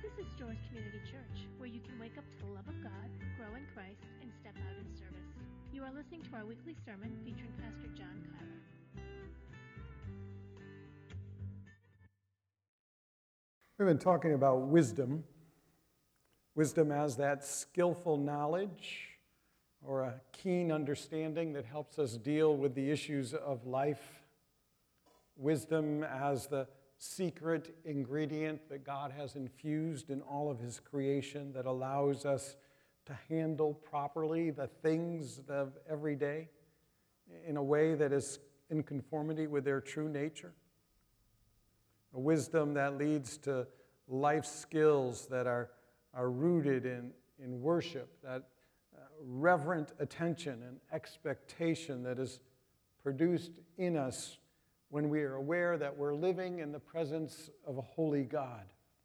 This is Joyce Community Church, where you can wake up to the love of God, grow in Christ, and step out in service. You are listening to our weekly sermon featuring Pastor John Kyler. We've been talking about wisdom. Wisdom as that skillful knowledge or a keen understanding that helps us deal with the issues of life. Wisdom as the secret ingredient that God has infused in all of His creation that allows us to handle properly the things of every day in a way that is in conformity with their true nature. A wisdom that leads to life skills that are rooted in worship, that reverent attention and expectation that is produced in us when we are aware that we're living in the presence of a holy God.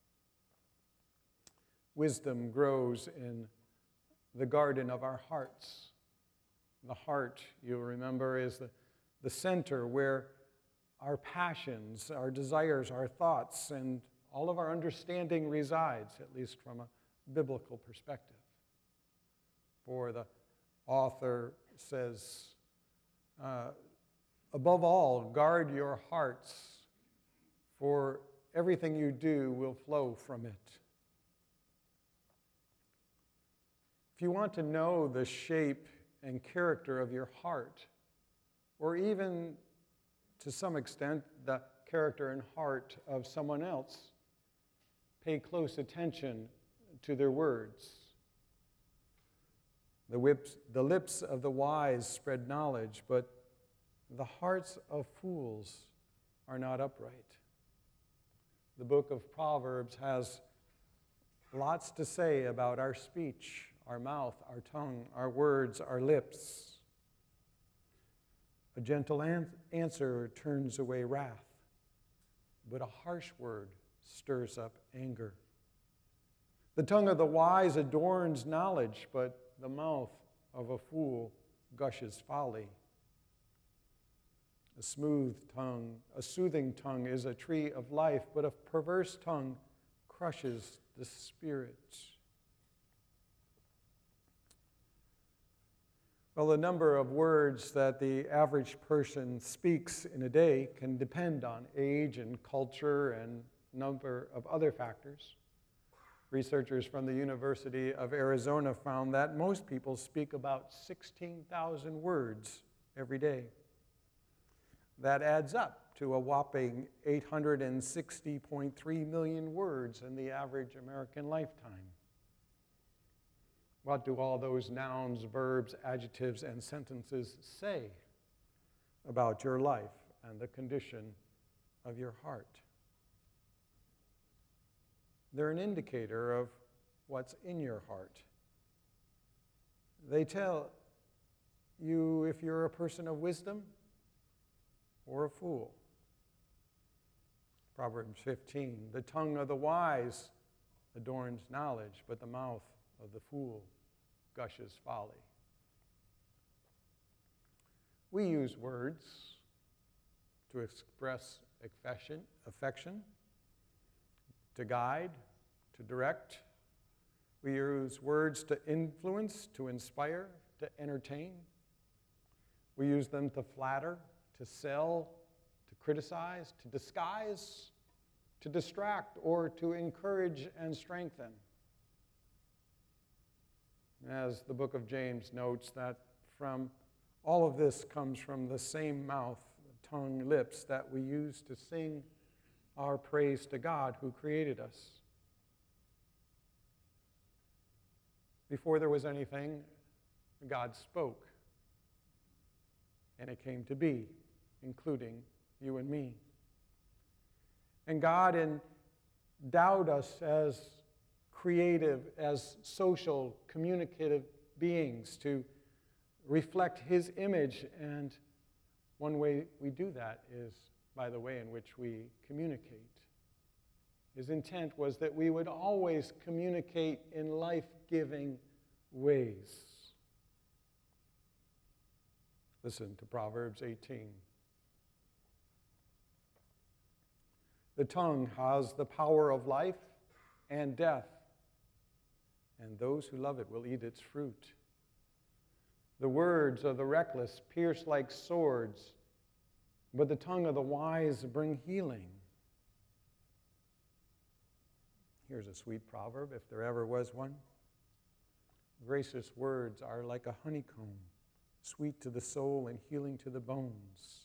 Wisdom grows in the garden of our hearts. The heart, you'll remember, is the center where our passions, our desires, our thoughts, and all of our understanding resides, at least from a biblical perspective. For the author says, above all, guard your hearts, for everything you do will flow from it. If you want to know the shape and character of your heart, or even to some extent the character and heart of someone else, pay close attention to their words. The lips of the wise spread knowledge, but the hearts of fools are not upright. The book of Proverbs has lots to say about our speech, our mouth, our tongue, our words, our lips. A gentle answer turns away wrath, but a harsh word stirs up anger. The tongue of the wise adorns knowledge, but the mouth of a fool gushes folly. A soothing tongue is a tree of life, but a perverse tongue crushes the spirit. Well, the number of words that the average person speaks in a day can depend on age and culture and a number of other factors. Researchers from the University of Arizona found that most people speak about 16,000 words every day. That adds up to a whopping 860.3 million words in the average American lifetime. What do all those nouns, verbs, adjectives, and sentences say about your life and the condition of your heart? They're an indicator of what's in your heart. They tell you if you're a person of wisdom or a fool. Proverbs 15, the tongue of the wise adorns knowledge, but the mouth of the fool gushes folly. We use words to express affection, to guide, to direct. We use words to influence, to inspire, to entertain. We use them to flatter, to sell, to criticize, to disguise, to distract, or to encourage and strengthen. As the book of James notes, that from all of this comes from the same mouth, tongue, lips that we use to sing our praise to God who created us. Before there was anything, God spoke, and it came to be, including you and me. And God endowed us as creative, as social, communicative beings to reflect His image, and one way we do that is by the way in which we communicate. His intent was that we would always communicate in life-giving ways. Listen to Proverbs 18. The tongue has the power of life, and death, and those who love it will eat its fruit. The words of the reckless pierce like swords, but the tongue of the wise bring healing. Here's a sweet proverb, if there ever was one. Gracious words are like a honeycomb, sweet to the soul and healing to the bones.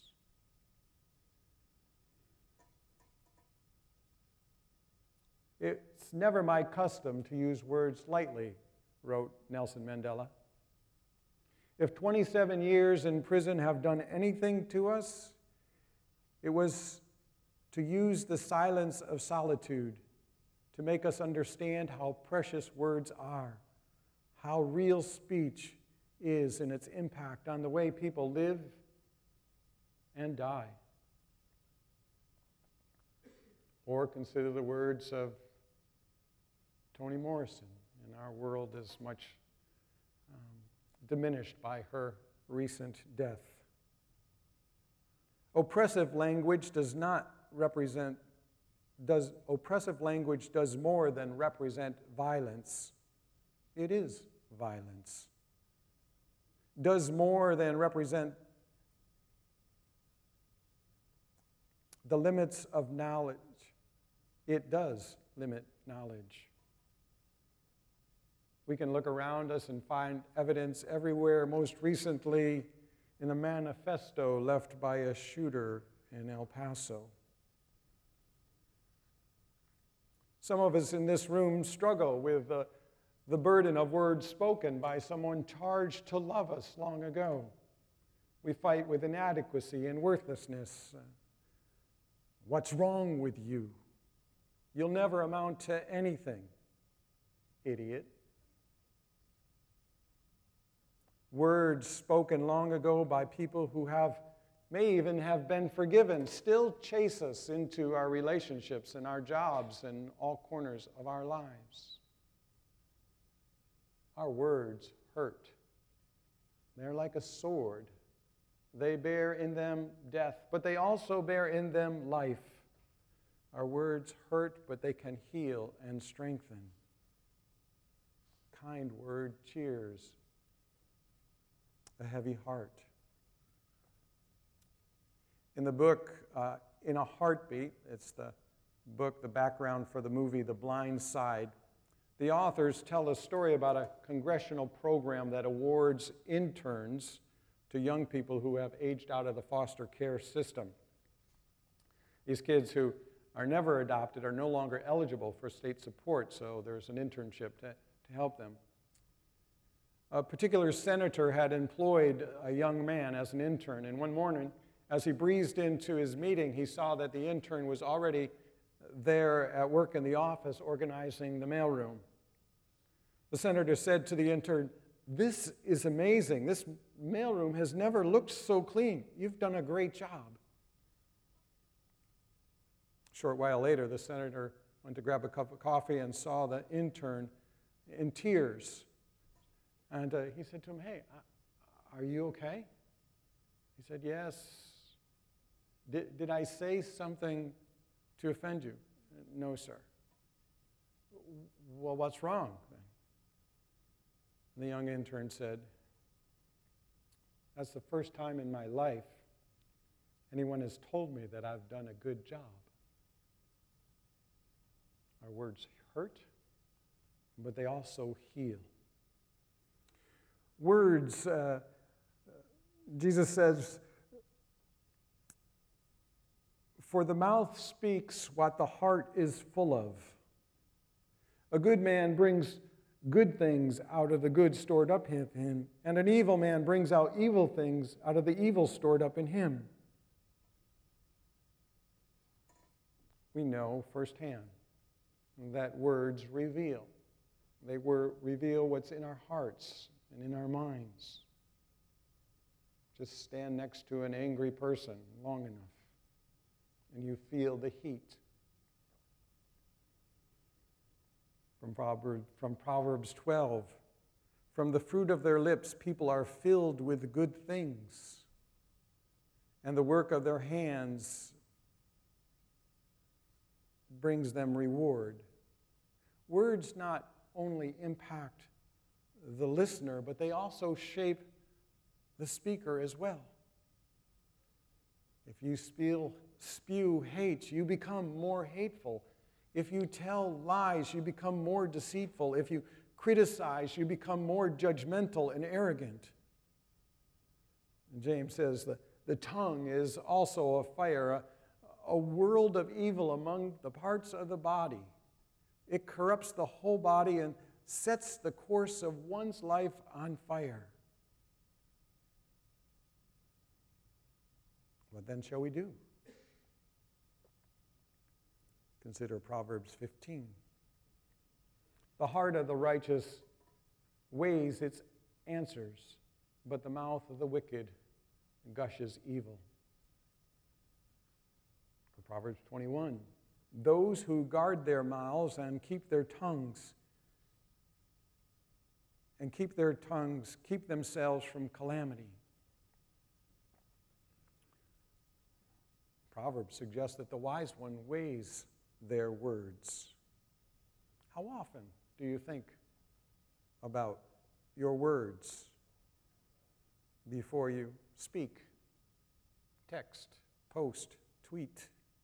It's never my custom to use words lightly, wrote Nelson Mandela. If 27 years in prison have done anything to us, it was to use the silence of solitude to make us understand how precious words are, how real speech is in its impact on the way people live and die. Or consider the words of Toni Morrison, and our world is much diminished by her recent death. Oppressive language does more than represent violence. It is violence. Does more than represent the limits of knowledge. It does limit knowledge. We can look around us and find evidence everywhere, most recently in a manifesto left by a shooter in El Paso. Some of us in this room struggle with the burden of words spoken by someone charged to love us long ago. We fight with inadequacy and worthlessness. What's wrong with you? You'll never amount to anything, idiot. Words spoken long ago by people who may even have been forgiven still chase us into our relationships and our jobs and all corners of our lives. Our words hurt. They're like a sword. They bear in them death, but they also bear in them life. Our words hurt, but they can heal and strengthen. Kind word cheers a heavy heart. In the book, In a Heartbeat, it's the book, the background for the movie The Blind Side, the authors tell a story about a congressional program that awards interns to young people who have aged out of the foster care system. These kids who are never adopted are no longer eligible for state support, so there's an internship to help them. A particular senator had employed a young man as an intern, and one morning, as he breezed into his meeting, he saw that the intern was already there at work in the office organizing the mailroom. The senator said to the intern, "This is amazing. This mailroom has never looked so clean. You've done a great job." A short while later, the senator went to grab a cup of coffee and saw the intern in tears. And he said to him, "Hey, are you okay?" He said, "Yes." Did I say something to offend you?" "No, sir." "Well, what's wrong?" The young intern said, "That's the first time in my life anyone has told me that I've done a good job." Our words hurt, but they also heal. Words, Jesus says, "For the mouth speaks what the heart is full of. A good man brings good things out of the good stored up in him, and an evil man brings out evil things out of the evil stored up in him." We know firsthand that words reveal. They reveal what's in our hearts and in our minds. Just stand next to an angry person long enough, and you feel the heat. From Proverbs 12, "From the fruit of their lips people are filled with good things, and the work of their hands brings them reward." words not only impact the listener, but they also shape the speaker as well. If you spew hate, you become more hateful. If you tell lies, you become more deceitful. If you criticize, you become more judgmental and arrogant. And James says the tongue is also a fire, a world of evil among the parts of the body. It corrupts the whole body and sets the course of one's life on fire. What then shall we do? Consider Proverbs 15. The heart of the righteous weighs its answers, but the mouth of the wicked gushes evil. For Proverbs 21, those who guard their mouths and keep their tongues keep themselves from calamity. Proverbs suggests that the wise one weighs their words. How often do you think about your words before you speak, text, post, tweet?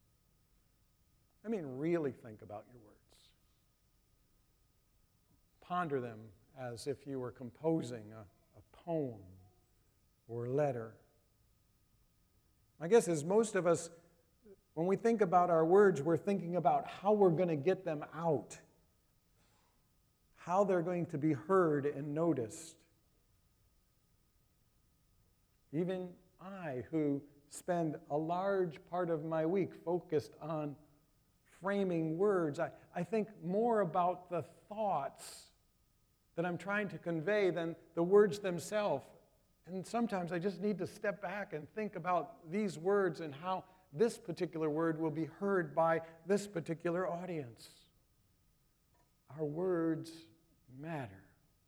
I mean, really think about your words. Ponder them as if you were composing a poem or letter. My guess is most of us, when we think about our words, we're thinking about how we're going to get them out, how they're going to be heard and noticed. Even I, who spend a large part of my week focused on framing words, I think more about the thoughts that I'm trying to convey than the words themselves. And sometimes I just need to step back and think about these words and how this particular word will be heard by this particular audience. Our words matter.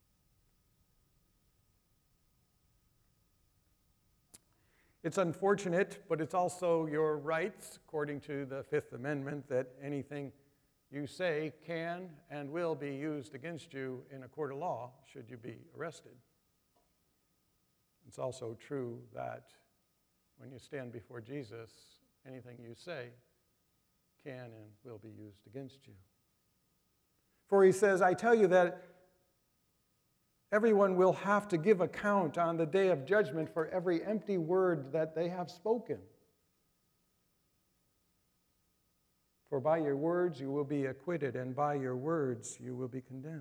It's unfortunate, but it's also your rights, according to the Fifth Amendment, that anything you say can and will be used against you in a court of law should you be arrested. It's also true that when you stand before Jesus, anything you say can and will be used against you. For he says, I tell you that everyone will have to give account on the day of judgment for every empty word that they have spoken. For by your words you will be acquitted, and by your words you will be condemned.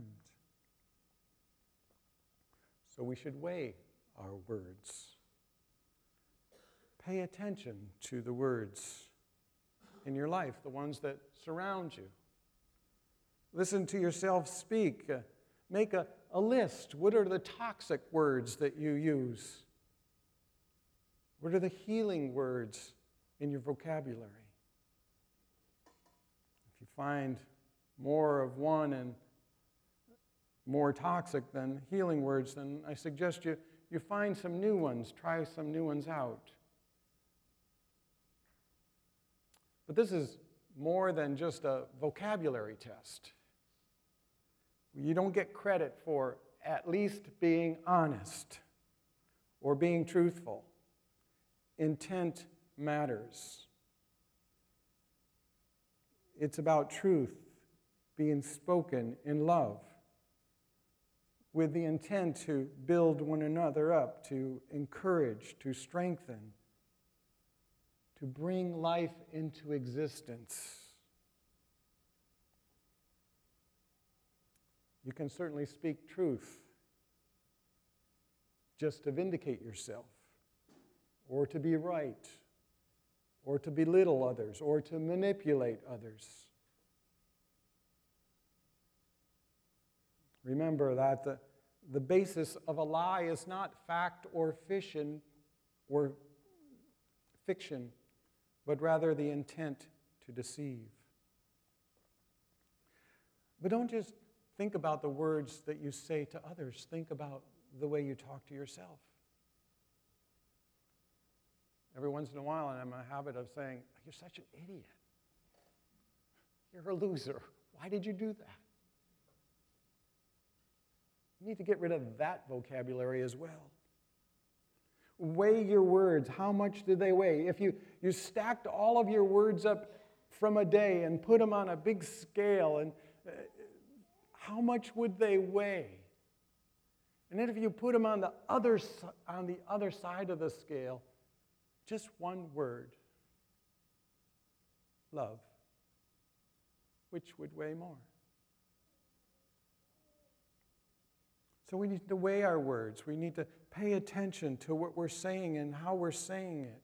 So we should weigh our words. Pay attention to the words in your life, the ones that surround you. Listen to yourself speak. Make a list. What are the toxic words that you use? What are the healing words in your vocabulary? If you find more of one and more toxic than healing words, then I suggest you find some new ones. Try some new ones out. But this is more than just a vocabulary test. You don't get credit for at least being honest or being truthful. Intent matters. It's about truth being spoken in love with the intent to build one another up, to encourage, to strengthen, to bring life into existence. You can certainly speak truth just to vindicate yourself, or to be right, or to belittle others, or to manipulate others. Remember that the basis of a lie is not fact or fiction, but rather the intent to deceive. But don't just think about the words that you say to others. Think about the way you talk to yourself. Every once in a while, I'm in a habit of saying, you're such an idiot. You're a loser. Why did you do that? You need to get rid of that vocabulary as well. Weigh your words. How much do they weigh? If you stacked all of your words up from a day and put them on a big scale, and how much would they weigh? And then if you put them on the other side of the scale, just one word, love, which would weigh more? So we need to weigh our words. We need to pay attention to what we're saying and how we're saying it.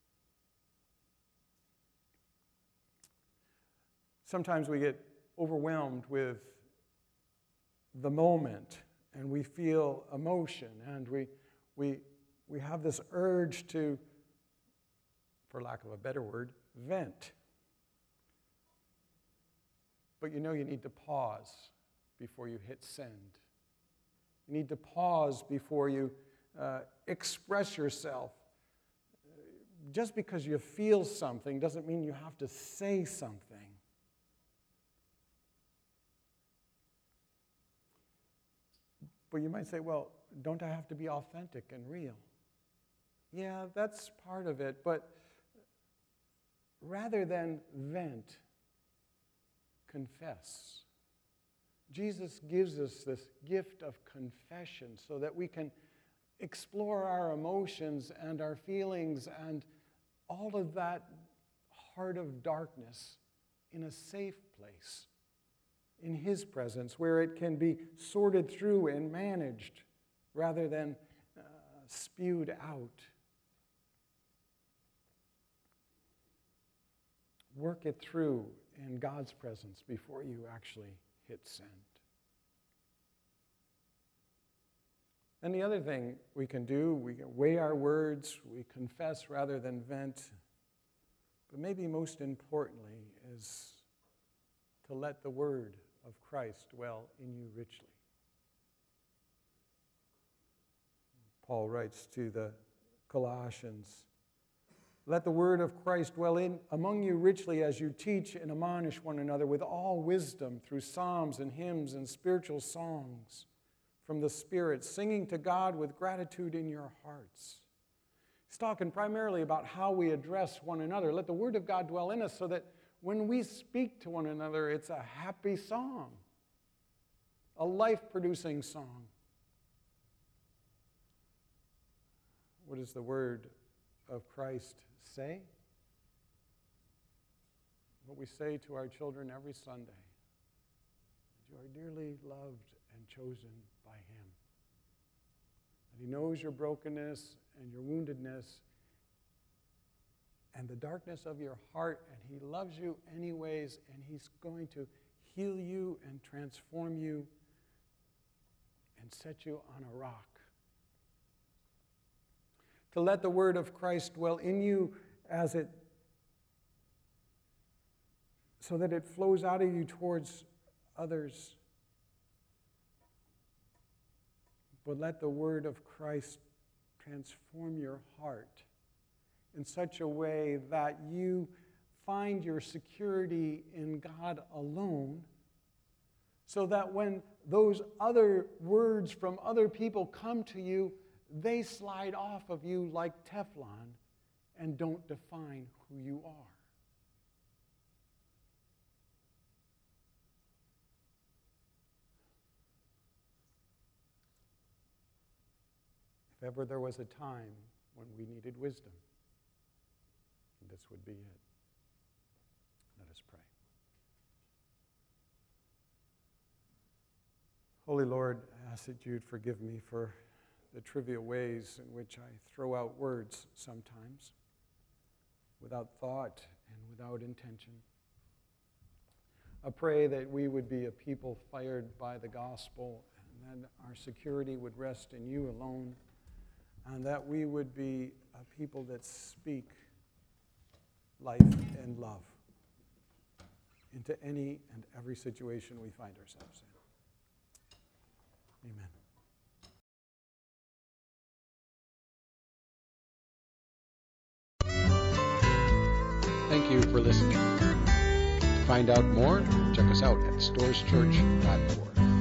Sometimes we get overwhelmed with the moment, and we feel emotion, and we have this urge to, for lack of a better word, vent. But you need to pause before you hit send. You need to pause before you express yourself. Just because you feel something doesn't mean you have to say something. But you might say, well, don't I have to be authentic and real? Yeah, that's part of it, but rather than vent, confess. Jesus gives us this gift of confession so that we can explore our emotions and our feelings and all of that heart of darkness in a safe place, in His presence, where it can be sorted through and managed rather than spewed out. Work it through in God's presence before you actually hit send. And the other thing we can do, we can weigh our words, we confess rather than vent, but maybe most importantly is to let the word of Christ dwell in you richly. Paul writes to the Colossians, let the word of Christ dwell among you richly as you teach and admonish one another with all wisdom through psalms and hymns and spiritual songs from the Spirit, singing to God with gratitude in your hearts. He's talking primarily about how we address one another. Let the word of God dwell in us so that when we speak to one another, it's a happy song, a life-producing song. What does the word of Christ say? What we say to our children every Sunday, that you are dearly loved and chosen by Him. That He knows your brokenness and your woundedness and the darkness of your heart, and He loves you anyways, and He's going to heal you and transform you and set you on a rock. To let the word of Christ dwell in you so that it flows out of you towards others. But let the word of Christ transform your heart in such a way that you find your security in God alone, so that when those other words from other people come to you, they slide off of you like Teflon and don't define who you are. If ever there was a time when we needed wisdom, this would be it. Let us pray. Holy Lord, I ask that you'd forgive me for the trivial ways in which I throw out words sometimes without thought and without intention. I pray that we would be a people fired by the gospel, and that our security would rest in you alone, and that we would be a people that speak life and love into any and every situation we find ourselves in. Amen. Thank you for listening. To find out more, check us out at storeschurch.org.